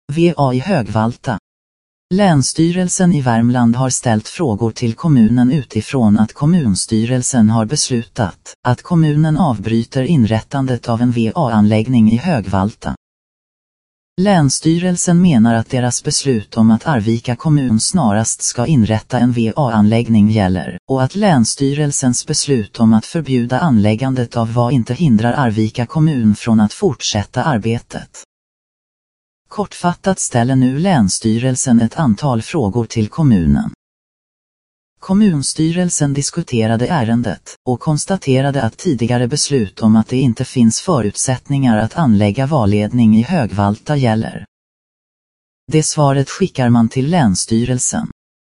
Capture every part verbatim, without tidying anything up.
V A i Högvalta. Länsstyrelsen i Värmland har ställt frågor till kommunen utifrån att kommunstyrelsen har beslutat att kommunen avbryter inrättandet av en V A-anläggning i Högvalta. Länsstyrelsen menar att deras beslut om att Arvika kommun snarast ska inrätta en V A-anläggning gäller, och att länsstyrelsens beslut om att förbjuda anläggandet av V A inte hindrar Arvika kommun från att fortsätta arbetet. Kortfattat ställer nu länsstyrelsen ett antal frågor till kommunen. Kommunstyrelsen diskuterade ärendet och konstaterade att tidigare beslut om att det inte finns förutsättningar att anlägga valledning i Högvalta gäller. Det svaret skickar man till länsstyrelsen.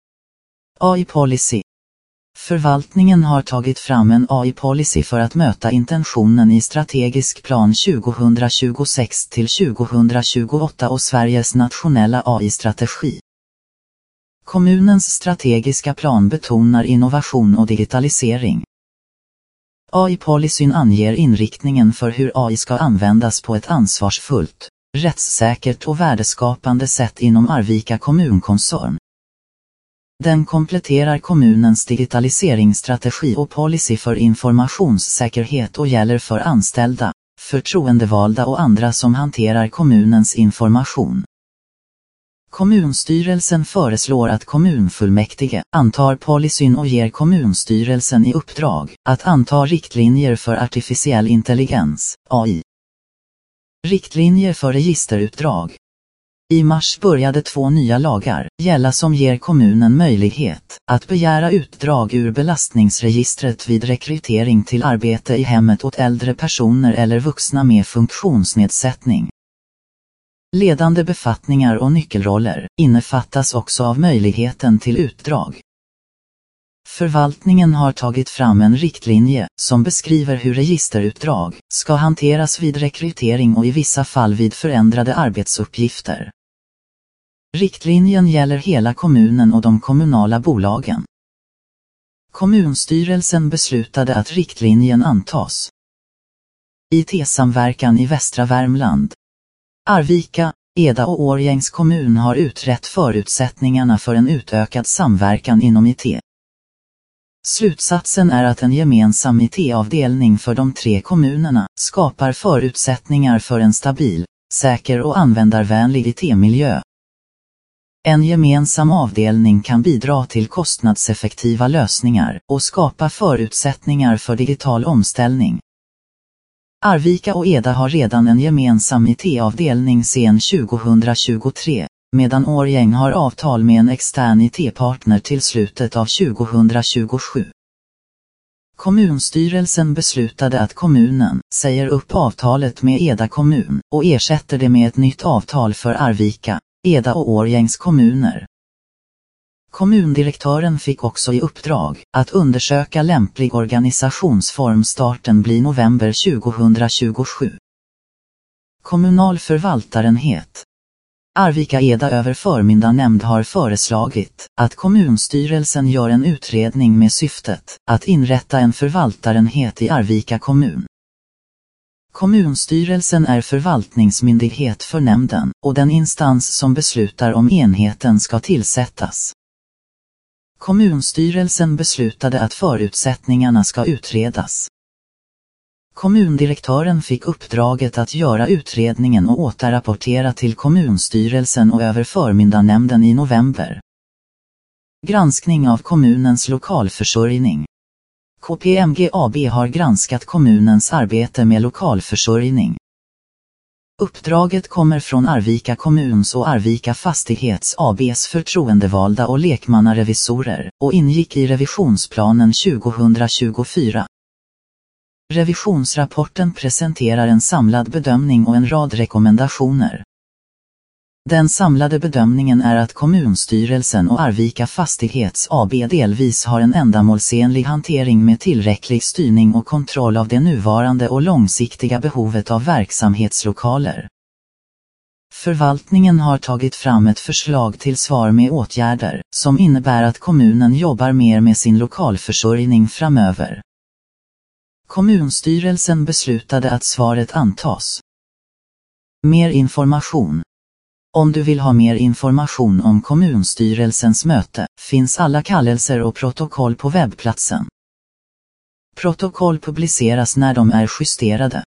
A I-policy. Förvaltningen har tagit fram en A I-policy för att möta intentionen i strategisk plan tjugohundratjugosex till tjugohundratjugoåtta och Sveriges nationella A I-strategi. Kommunens strategiska plan betonar innovation och digitalisering. A I-policyn anger inriktningen för hur A I ska användas på ett ansvarsfullt, rättssäkert och värdeskapande sätt inom Arvika kommunkoncern. Den kompletterar kommunens digitaliseringsstrategi och policy för informationssäkerhet och gäller för anställda, förtroendevalda och andra som hanterar kommunens information. Kommunstyrelsen föreslår att kommunfullmäktige antar policyn och ger kommunstyrelsen i uppdrag att anta riktlinjer för artificiell intelligens, A I. Riktlinjer för registerutdrag. I mars började två nya lagar gälla som ger kommunen möjlighet att begära utdrag ur belastningsregistret vid rekrytering till arbete i hemmet åt äldre personer eller vuxna med funktionsnedsättning. Ledande befattningar och nyckelroller innefattas också av möjligheten till utdrag. Förvaltningen har tagit fram en riktlinje som beskriver hur registerutdrag ska hanteras vid rekrytering och i vissa fall vid förändrade arbetsuppgifter. Riktlinjen gäller hela kommunen och de kommunala bolagen. Kommunstyrelsen beslutade att riktlinjen antas. I T-samverkan i västra Värmland. Arvika, Eda och Årjängs kommun har utrett förutsättningarna för en utökad samverkan inom I T. Slutsatsen är att en gemensam I T-avdelning för de tre kommunerna skapar förutsättningar för en stabil, säker och användarvänlig I T-miljö. En gemensam avdelning kan bidra till kostnadseffektiva lösningar och skapa förutsättningar för digital omställning. Arvika och Eda har redan en gemensam I T-avdelning sedan tjugohundratjugotre, medan Årjäng har avtal med en extern I T-partner till slutet av tjugohundratjugosju. Kommunstyrelsen beslutade att kommunen säger upp avtalet med Eda kommun och ersätter det med ett nytt avtal för Arvika, Eda och Årjängs kommuner. Kommundirektören fick också i uppdrag att undersöka lämplig organisationsform. Starten blir november tjugohundratjugosju. Kommunal förvaltarenhet. Arvika Eda överförmyndarnämnd har föreslagit att kommunstyrelsen gör en utredning med syftet att inrätta en förvaltarenhet i Arvika kommun. Kommunstyrelsen är förvaltningsmyndighet för nämnden och den instans som beslutar om enheten ska tillsättas. Kommunstyrelsen beslutade att förutsättningarna ska utredas. Kommundirektören fick uppdraget att göra utredningen och återrapportera till kommunstyrelsen och överförmyndarnämnden i november. Granskning av kommunens lokalförsörjning. K P M G A B har granskat kommunens arbete med lokalförsörjning. Uppdraget kommer från Arvika kommuns och Arvika Fastighets A B:s förtroendevalda och lekmannarevisorer och ingick i revisionsplanen tjugohundratjugofyra. Revisionsrapporten presenterar en samlad bedömning och en rad rekommendationer. Den samlade bedömningen är att kommunstyrelsen och Arvika Fastighets A B delvis har en ändamålsenlig hantering med tillräcklig styrning och kontroll av det nuvarande och långsiktiga behovet av verksamhetslokaler. Förvaltningen har tagit fram ett förslag till svar med åtgärder som innebär att kommunen jobbar mer med sin lokalförsörjning framöver. Kommunstyrelsen beslutade att svaret antas. Mer information. Om du vill ha mer information om kommunstyrelsens möte finns alla kallelser och protokoll på webbplatsen. Protokoll publiceras när de är justerade.